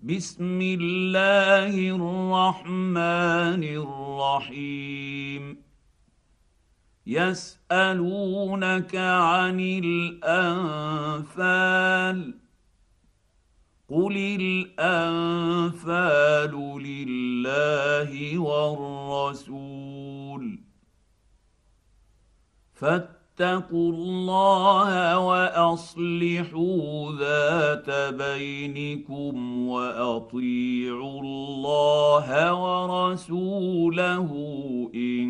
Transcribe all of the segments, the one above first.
بسم الله الرحمن الرحيم. يسألونك عن الأنفال، قل الأنفال لله والرسول، فاتقوا الله واصلحوا ذات بينكم واطيعوا الله ورسوله ان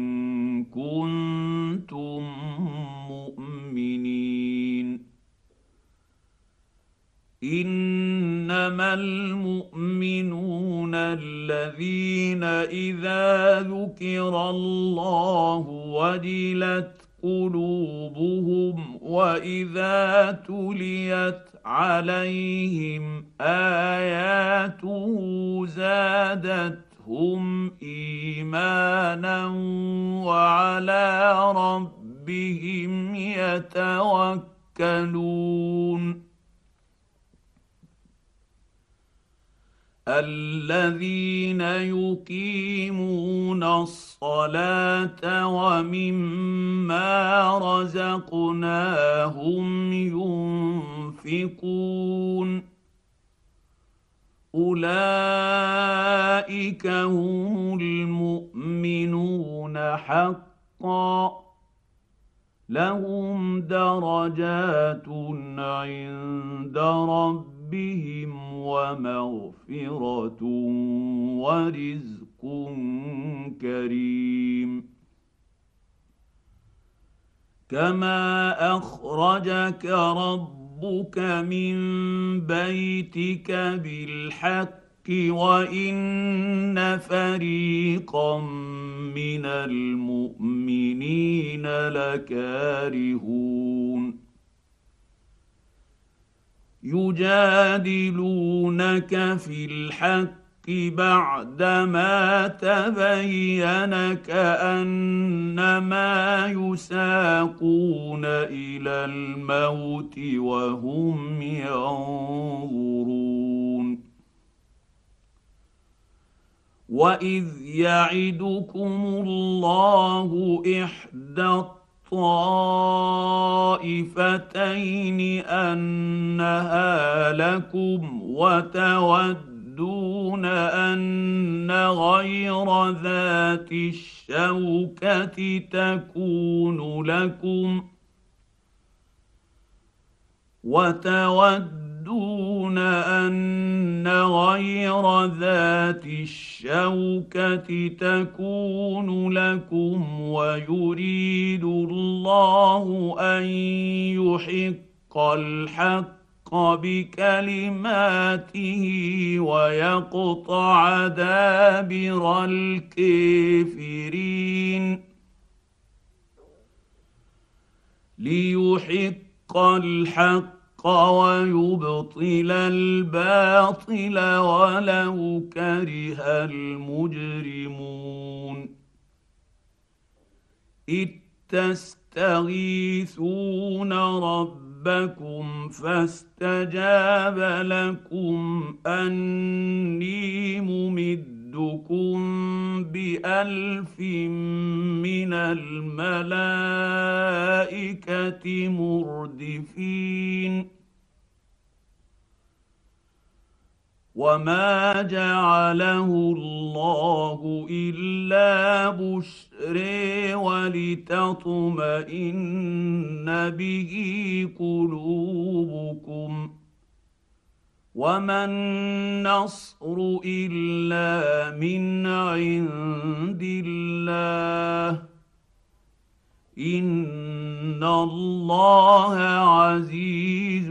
كنتم مؤمنين. انما المؤمنون الذين اذا ذكر الله وجلت قلوبهم واذا تليت عليهم اياته زادتهم ايمانا وعلى ربهم يتوكلون. الذين يقيمون الصلاه ومما رزقناهم ينفقون، اولئك هم المؤمنون حقا، لهم درجات عند ربهم ومغفرة ورزق كريم. كما أخرجك ربك من بيتك بالحق وإن فريقا من المؤمنين لكارهون. يجادلونك في الحق بعدما تبين كأنما يساقون إلى الموت وهم ينظرون. وإذ يعدكم الله إحدى الطائفتين أنها لكم وتودون أن غير ذات الشوكة تكون لكم ويريد الله أن يحق الحق بكلماته ويقطع دابر الكافرين. ليحق الحق ويبطل الباطل ولو كره المجرمون. إذ تستغيثون ربكم فاستجاب لكم أني ممدكم بألف من الملائكة مردفين. وما جعله الله إلا بشرى ولتطمئن به قلوبكم، وما النصر إلا من عند الله، إن الله عزيز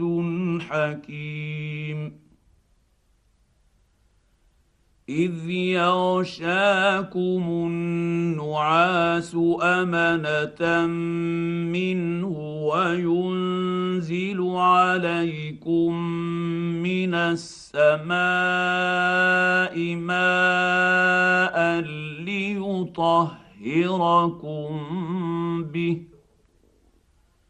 حكيم. إذ يغشاكم النعاس أمنة منه وينزل عليكم من السماء ماء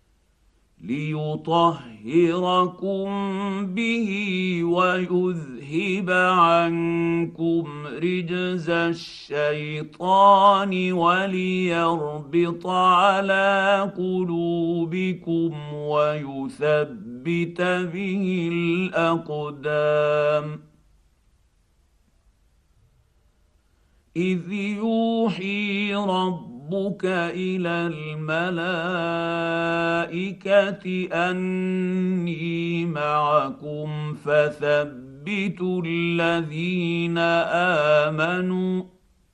ليطهركم به ويذهب ليذهب عنكم رجز الشيطان وليربط على قلوبكم ويثبت به الأقدام. إذ يوحي ربك إلى الملائكة أني معكم فثبتوا الذين آمنوا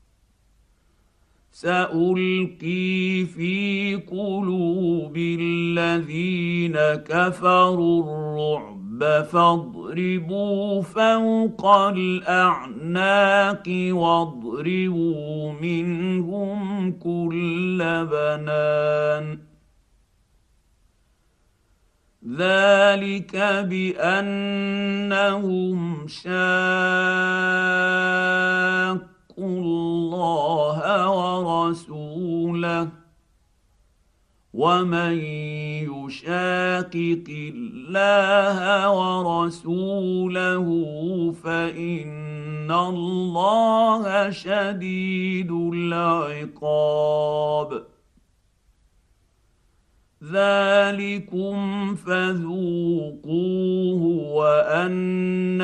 سألقي في قلوب الذين كفروا الرعب فاضربوا فوق الأعناق واضربوا منهم كل بنان. ذلك بأنهم شاقوا الله ورسوله ومن يشاقق الله ورسوله فإن الله شديد العقاب. ذلكم فذوقوه وأن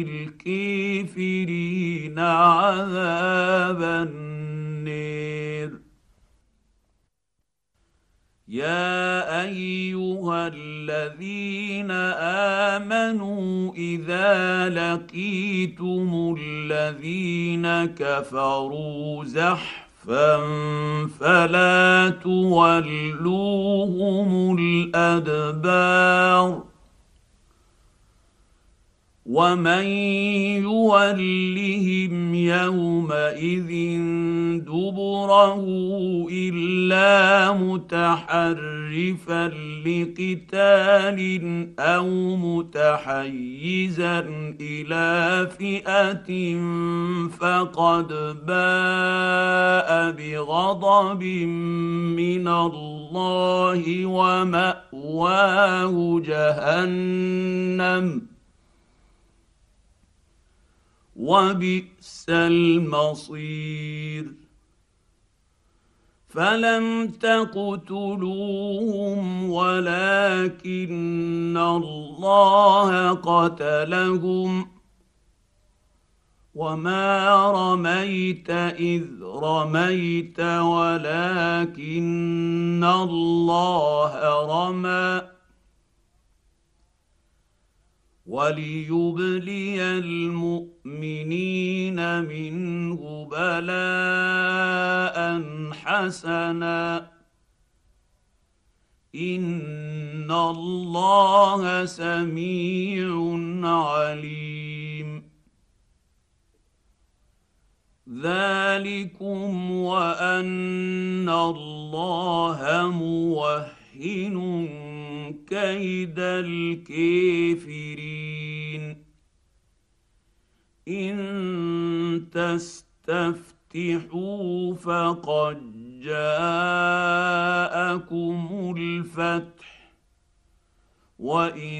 للكافرين عذاب النار. يا أيها الذين آمنوا إذا لقيتم الذين كفروا زحفا فلا تولوهم الأدبار ومن يولهم يومئذ دبره إلا متحرفا لقتال أو متحيزا إلى فئة فقد باء بغضب من الله ومأواه جهنم وبئس المصير. فلم تقتلوهم ولكن الله قتلهم وما رميت إذ رميت ولكن الله رمى وليبلي المؤمنين منه بلاء حسنا إن الله سميع عليم. ذلكم وأن الله موهن كيد الكافرين. إن تستفتحوا فقد جاءكم الفتح وإن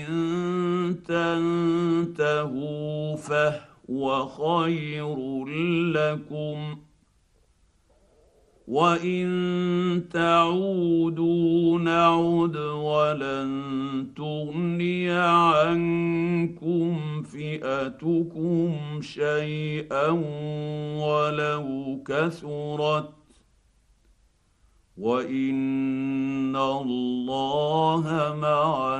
تنتهوا فهو خير لكم وإن تعودوا نعد ولن تغني عنكم فئتكم شيئا ولو كثرت وإن الله مع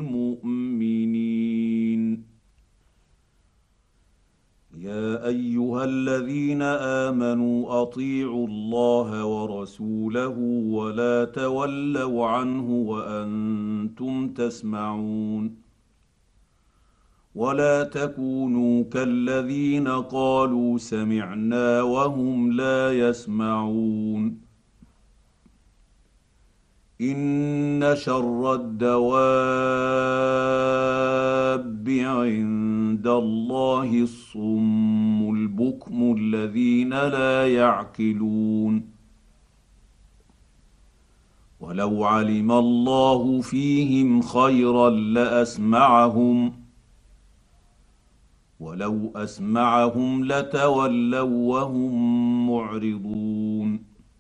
المؤمنين. يا أيها الذين آمنوا أطيعوا الله ورسوله ولا تولوا عنه وأنتم تسمعون ولا تكونوا كالذين قالوا سمعنا وهم لا يسمعون. إن شر الدواب عند الله الصم البكم الذين لا يعقلون. ولو علم الله فيهم خيرا لأسمعهم ولو اسمعهم لتولوا وهم معرضون.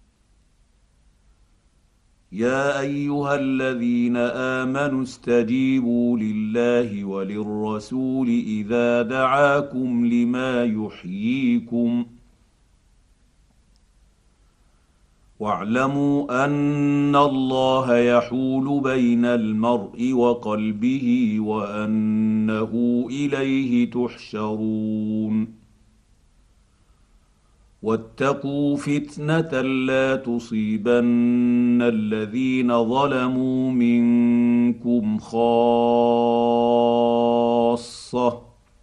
يا ايها الذين امنوا استجيبوا لله وللرسول اذا دعاكم لما يحييكم، واعلموا ان الله يحول بين المرء وقلبه وانه اليه تحشرون. واتقوا فتنه لا تصيبن الذين ظلموا منكم خاصه،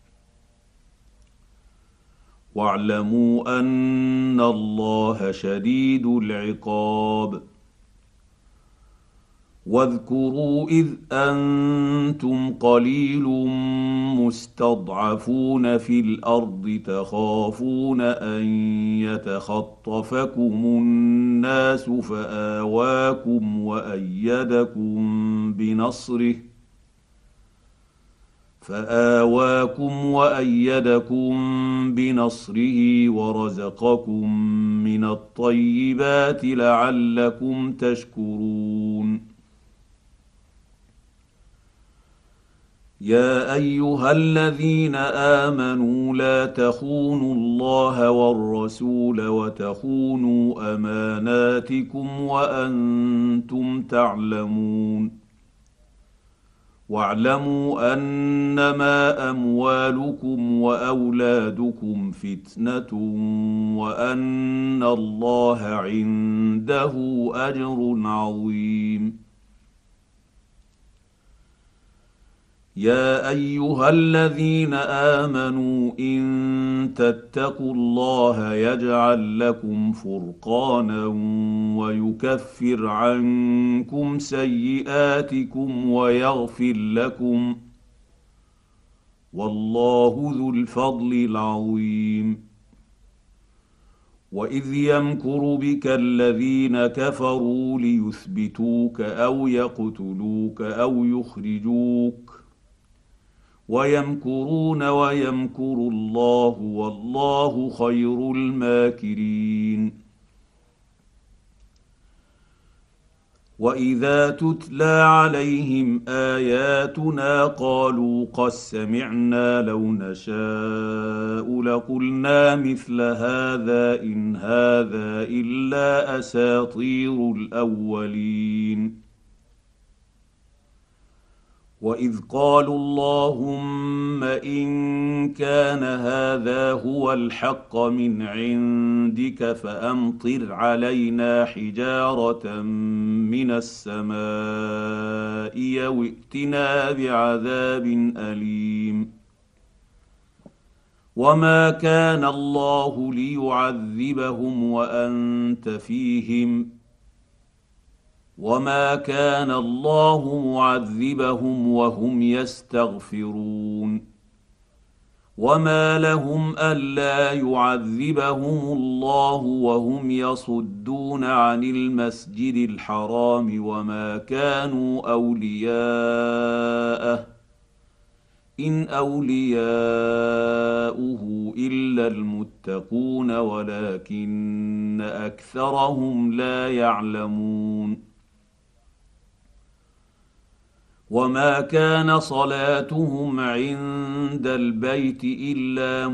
واعلموا ان الله شديد العقاب. واذكروا اذ انتم قليل مستضعفون في الارض تخافون ان يتخطفكم الناس فآواكم وأيدكم بنصره ورزقكم من الطيبات لعلكم تشكرون. يا أيها الذين آمنوا لا تخونوا الله والرسول وتخونوا أماناتكم وأنتم تعلمون. واعلموا انما اموالكم واولادكم فتنه وان الله عنده اجر عظيم. يا ايها الذين امنوا ان تتقوا الله يجعل لكم فرقانا ويكفر عنكم سيئاتكم ويغفر لكم، والله ذو الفضل العظيم. واذ يمكر بك الذين كفروا ليثبتوك او يقتلوك او يخرجوك، ويمكرون ويمكر الله والله خير الماكرين. واذا تتلى عليهم اياتنا قالوا قد سمعنا لو نشاء لقلنا مثل هذا ان هذا الا اساطير الاولين. واذ قالوا اللهم ان كان هذا هو الحق من عندك فامطر علينا حجاره من السماء او ائتنا بعذاب اليم. وما كان الله ليعذبهم وانت فيهم، وما كان الله معذبهم وهم يستغفرون. وما لهم الا يعذبهم الله وهم يصدون عن المسجد الحرام وما كانوا اولياءه ان اولياؤه الا المتقون ولكن اكثرهم لا يعلمون. وما كان صلاتهم عند البيت الا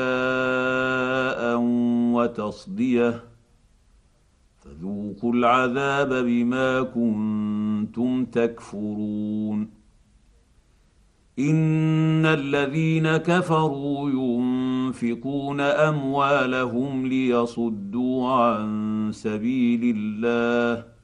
مكاء وتصديه فذوقوا العذاب بما كنتم تكفرون. ان الذين كفروا ينفقون اموالهم ليصدوا عن سبيل الله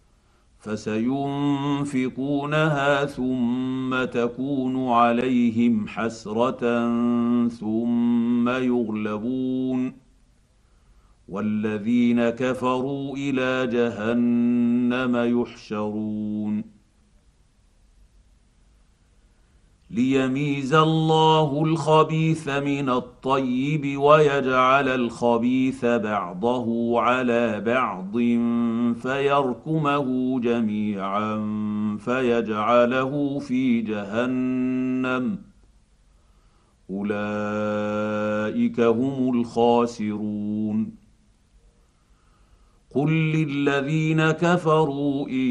فسينفقونها ثم تكون عليهم حسرة ثم يغلبون، والذين كفروا إلى جهنم يحشرون. ليميز الله الخبيث من الطيب ويجعل الخبيث بعضه على بعض فيركمه جميعا فيجعله في جهنم، اولئك هم الخاسرون. قل للذين كفروا ان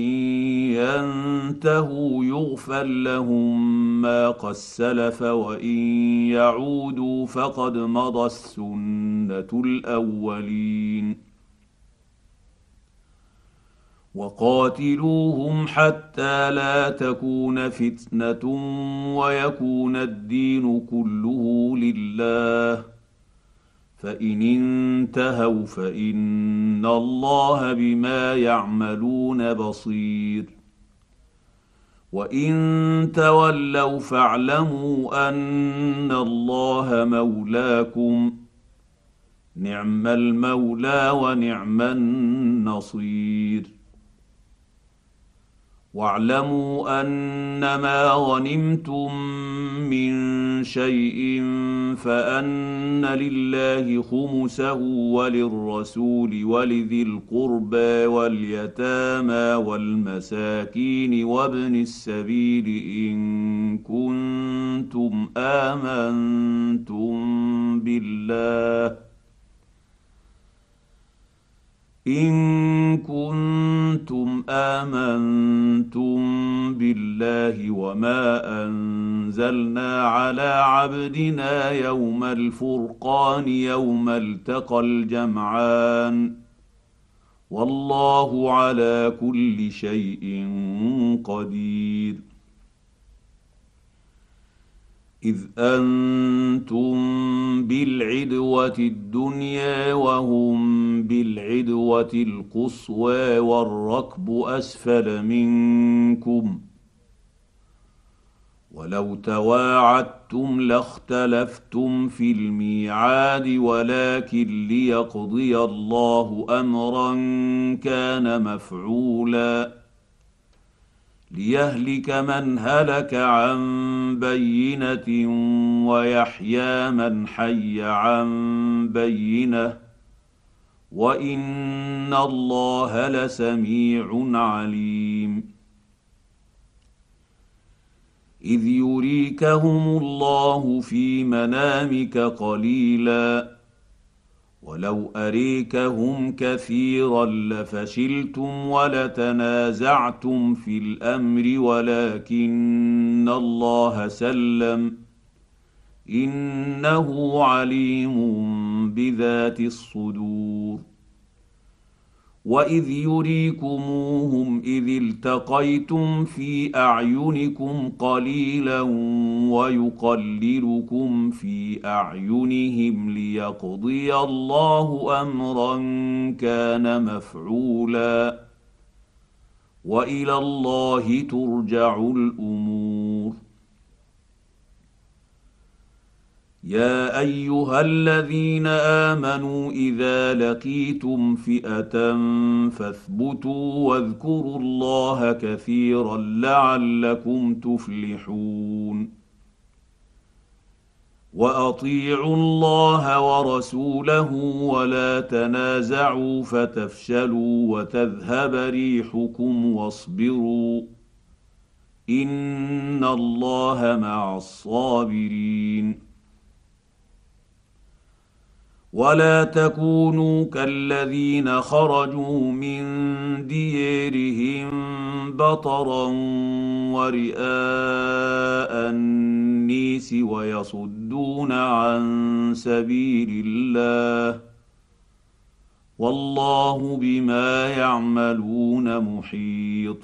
ينتهوا يغفر لهم ما قد سلف وان يعودوا فقد مضت سنه الاولين. وقاتلوهم حتى لا تكون فتنه ويكون الدين كله لله، فان انتهوا فان الله بما يعملون بصير. وان تولوا فاعلموا ان الله مولاكم، نعم المولى ونعم النصير. واعلموا انما غنمتم من شيء فان لله خمسه وللرسول ولذي القربى واليتامى والمساكين وابن السبيل ان كنتم آمنتم بالله وما أنزلنا على عبدنا يوم الفرقان يوم التقى الجمعان، والله على كل شيء قدير. إذ أنتم بالعدوة الدنيا وهم بالعدوة القصوى والركب أسفل منكم، ولو تواعدتم لاختلفتم في الميعاد ولكن ليقضي الله أمرا كان مفعولا ليهلك من هلك عن بينة ويحيى من حي عن بينة، وإن الله لسميع عليم. إذ يريكهم الله في منامك قليلا ولو أريكهم كثيرا لفشلتم ولتنازعتم في الأمر ولكن الله سلم إنه عليم بذات الصدور. وإذ يريكموهم إذ التقيتم في أعينكم قليلا ويقللكم في أعينهم ليقضي الله أمرا كان مفعولا، وإلى الله ترجع الأمور. يا ايها الذين امنوا اذا لقيتم فئه فاثبتوا واذكروا الله كثيرا لعلكم تفلحون. واطيعوا الله ورسوله ولا تنازعوا فتفشلوا وتذهب ريحكم واصبروا ان الله مع الصابرين. ولا تكونوا كالذين خرجوا من ديارهم بطرا ورئاء النيس ويصدون عن سبيل الله، والله بما يعملون محيط.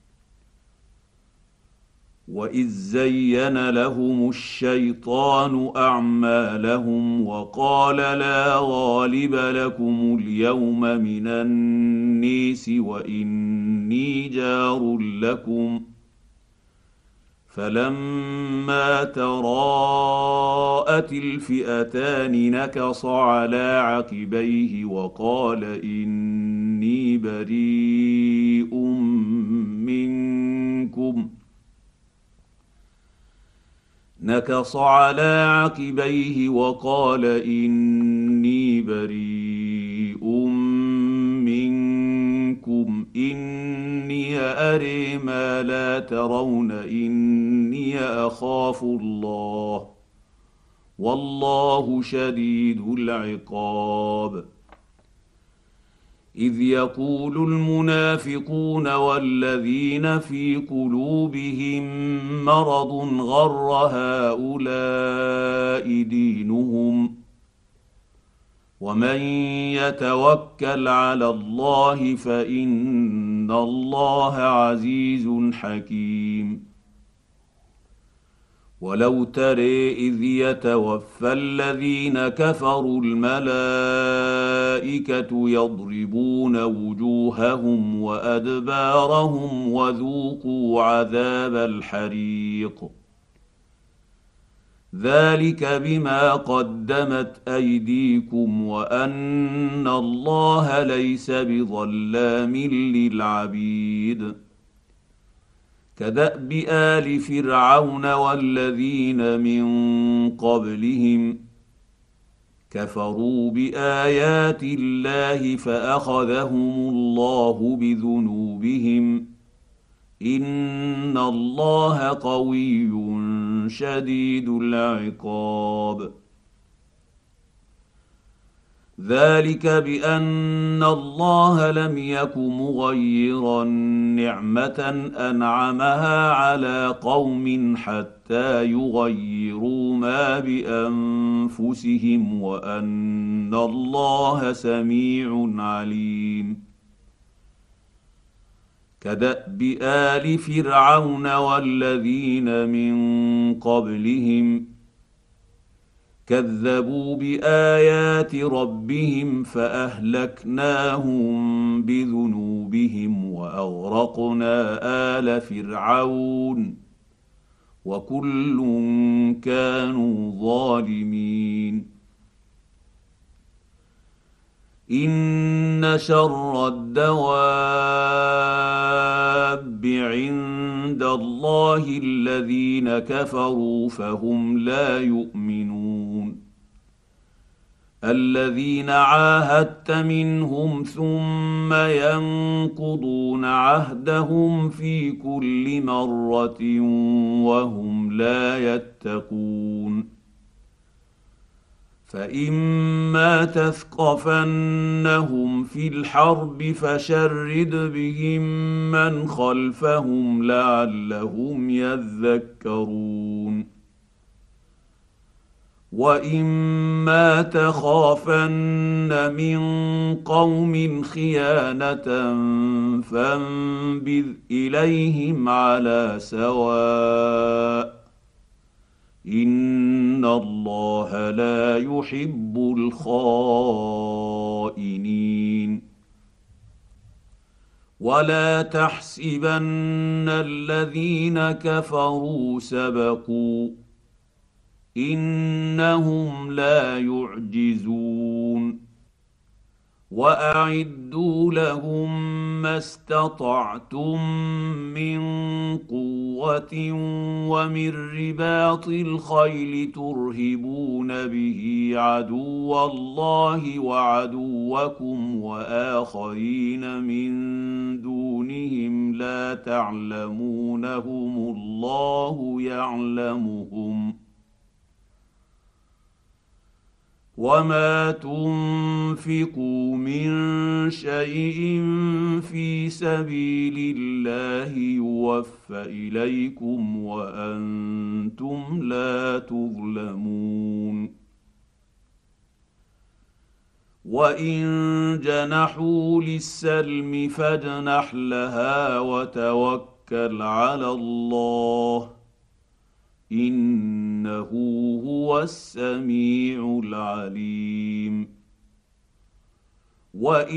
وإذ زين لهم الشيطان أعمالهم وقال لا غالب لكم اليوم من الناس وإني جار لكم، فلما تراءت الفئتان نكص على عقبيه وقال إني بريء منكم نكص على عقبيه وقال إني بريء منكم إني أري ما لا ترون إني أخاف الله والله شديد العقاب. اذ يقول المنافقون والذين في قلوبهم مرض غر هؤلاء دينهم ومن يتوكل على الله فان الله عزيز حكيم. ولو ترى اذ يتوفى الذين كفروا الملائكه يضربون وجوههم وادبارهم وذوقوا عذاب الحريق ذلك بما قدمت ايديكم وان الله ليس بظلام للعبيد. كدأب آل فرعون والذين من قبلهم كفروا بآيات الله فأخذهم الله بذنوبهم إن الله قوي شديد العقاب. ذلك بان الله لم يك مغيرا نعمه انعمها على قوم حتى يغيروا ما بانفسهم وان الله سميع عليم. كدأب آل فرعون والذين من قبلهم كذبوا بايات ربهم فاهلكناهم بذنوبهم واغرقنا ال فرعون وكل كانوا ظالمين. ان شر الدواب عند الله الذين كفروا فهم لا يؤمنون. الذين عاهدت منهم ثم ينقضون عهدهم في كل مره وهم لا يتقون. فإما تثقفنهم في الحرب فشرد بهم من خلفهم لعلهم يذكرون. وإما تخافن من قوم خيانة فانبذ إليهم على سواء ان الله لا يحب الخائنين. ولا تحسبن الذين كفروا سبقوا انهم لا يعجزون. واعدوا لهم ما استطعتم من قوه ومن رباط الخيل ترهبون به عدو الله وعدوكم واخرين من دونهم لا تعلمونهم الله يعلمهم. وما تنفقوا من شيء في سبيل الله يوفى اليكم وانتم لا تظلمون. وان جنحوا للسلم فاجنح لها وتوكل على الله انه هو السميع العليم. وان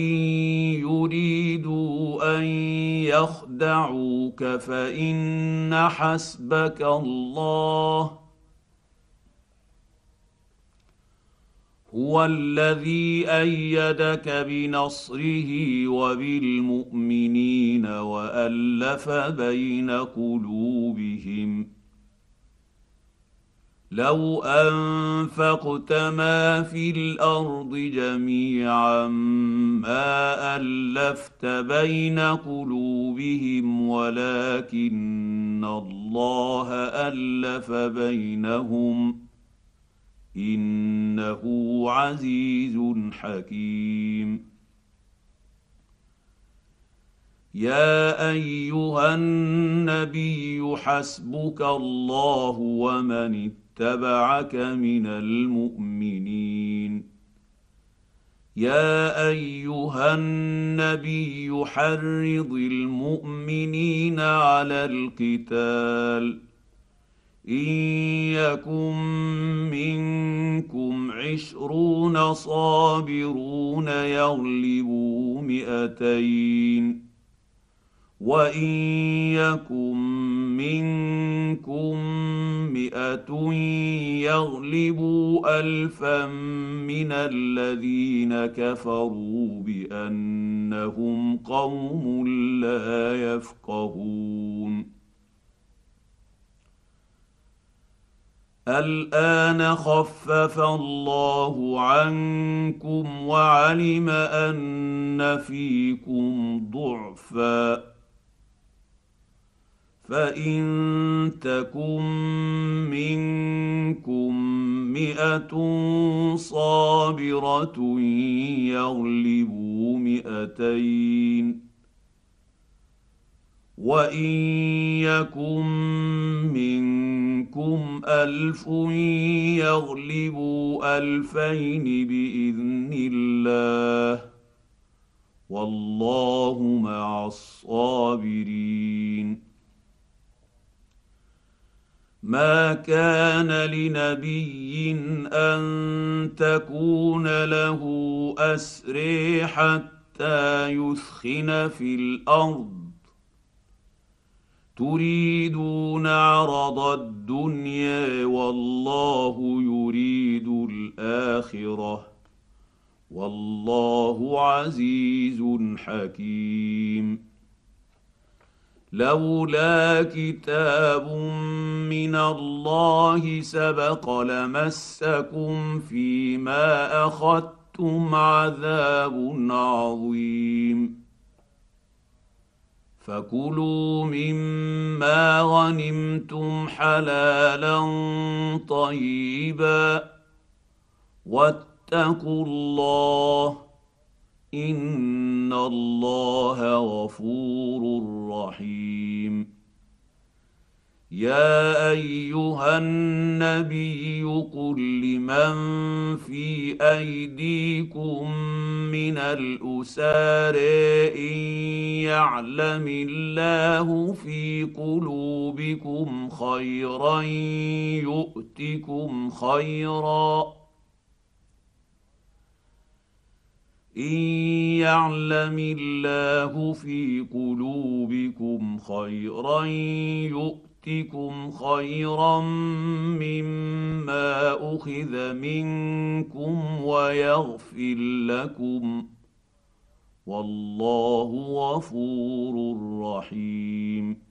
يريدوا ان يخدعوك فان حسبك الله هو الذي ايدك بنصره وبالمؤمنين والف بين قلوبهم. لو انفقت ما في الارض جميعا ما الفت بين قلوبهم ولكن الله الف بينهم. ان الله عزيز حكيم. كتب عليكم اذا حضر احدكم الموت ان ترك خيرا الوصيه للوالدين والاقربين بالمعروف والجار ذي القربى والمسكين وابن السبيل ان تطوعوا خيرا لكم ان تؤمنوا بالله ورسوله وتؤمنوا باليوم الاخر وتؤثرون على انفسكم ولا تؤثرون. انه عزيز حكيم. يا ايها النبي حسبك الله ومن اتبعك من المؤمنين. يا ايها النبي حرض المؤمنين على القتال ان يكن منكم 20 صابرون يغلبوا 200 وان يكن منكم 100 يغلبوا 1000 من الذين كفروا بانهم قوم لا يفقهون. الان خفف الله عنكم وعلم ان فيكم ضعفا فان تكن منكم 100 صابره يغلبوا 200 وان يكن منكم 1000 يغلبوا 2000 باذن الله والله مع الصابرين. ما كان لنبي ان تكون له اسري حتى يثخن في الارض تريدون عرض الدنيا والله يريد الاخره والله عزيز حكيم. لولا كتاب من الله سبق لمسكم فيما اخذتم عذاب عظيم. فكلوا مما غنمتم حلالا طيبا واتقوا الله ان الله غفور رحيم. يا ايها النبي قل لمن في ايديكم من الاسار ان يعلم الله في قلوبكم خيرا يؤتكم خيرا إن يعلم الله في قلوبكم خيرا يؤتكم خيرا مما أخذ منكم ويغفر لكم والله غفور رحيم.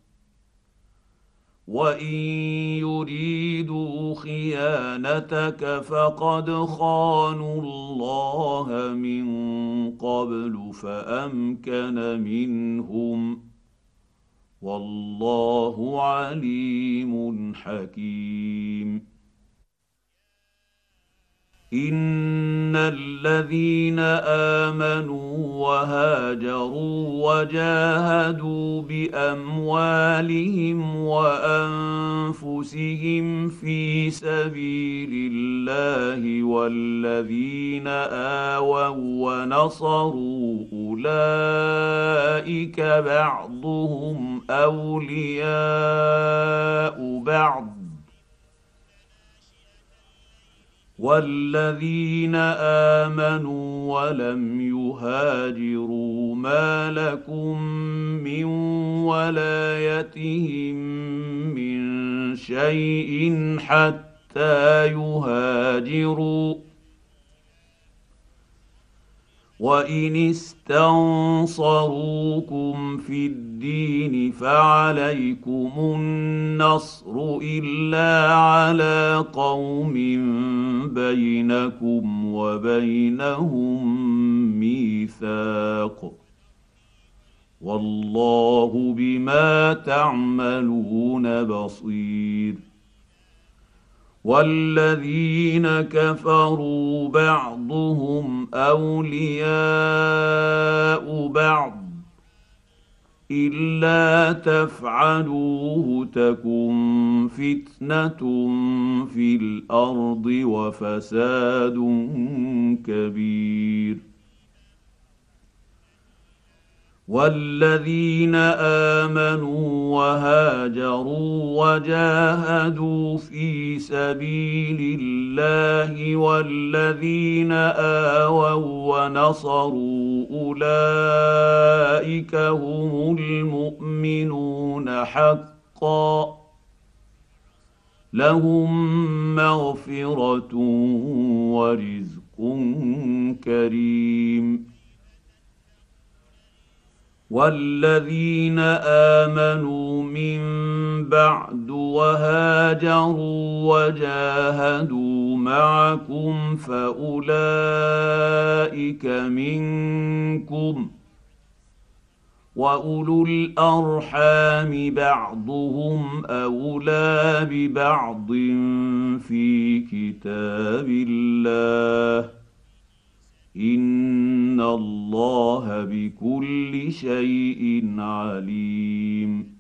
وان يريدوا خيانتك فقد خانوا الله من قبل فامكن منهم والله عليم حكيم. ان الذين امنوا وهاجروا وجاهدوا باموالهم وانفسهم في سبيل الله والذين اووا ونصروا اولئك بعضهم اولياء بعض والذين امنوا ولم يهاجروا ما لكم من ولايتهم من شيء حتى يهاجروا وان استنصروكم في الدين فعليكم النصر الا على قوم بينكم وبينهم ميثاق والله بما تعملون بصير. والذين كفروا بعضهم اولياء بعض الا تفعلوه تكن فتنه في الارض وفساد كبير. والذين امنوا وهاجروا وجاهدوا في سبيل الله والذين اووا ونصروا اولئك هم المؤمنون حقا لهم مغفره ورزق كريم. والذين امنوا من بعد وهاجروا وجاهدوا معكم فاولئك منكم واولو الارحام بعضهم اولى ببعض في كتاب الله ان الله بكل شيء عليم.